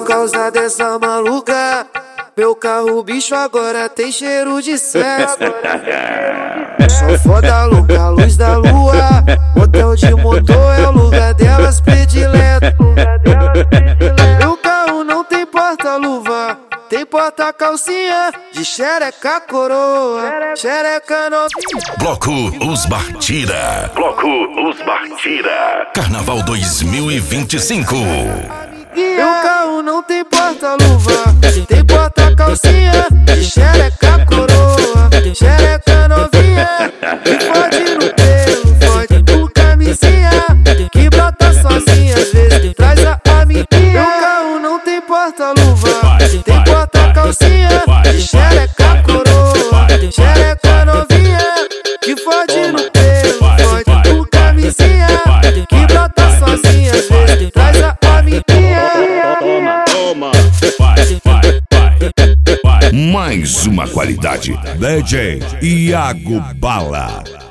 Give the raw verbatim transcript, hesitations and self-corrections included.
causa dessa maluca, meu carro bicho agora tem cheiro de sexo. Só foda louca, luz da lua, hotel de motor é o lugar delas predileto. Meu carro não tem porta-luva, tem porta-calcinha de xereca coroa, xereca novinha. Bloco Os Bartira. Bloco Os Bartira. Carnaval dois mil e vinte e cinco. Meu carro não tem porta-luva, tem porta-calcinha de xereca coroa, xereca novinha. Que fode no pelo, fode com camisinha, que brota sozinha, às vezes traz a amiguinha. Meu carro não tem porta-luva, tem porta-calcinha de xereca coroa, xereca novinha. Que fode no pelo, fode com camisinha, que brota sozinha, às vezes traz a amiguinha. Toma, toma, vai, vai, vai, vai. Mais uma qualidade. D J Iago Bala.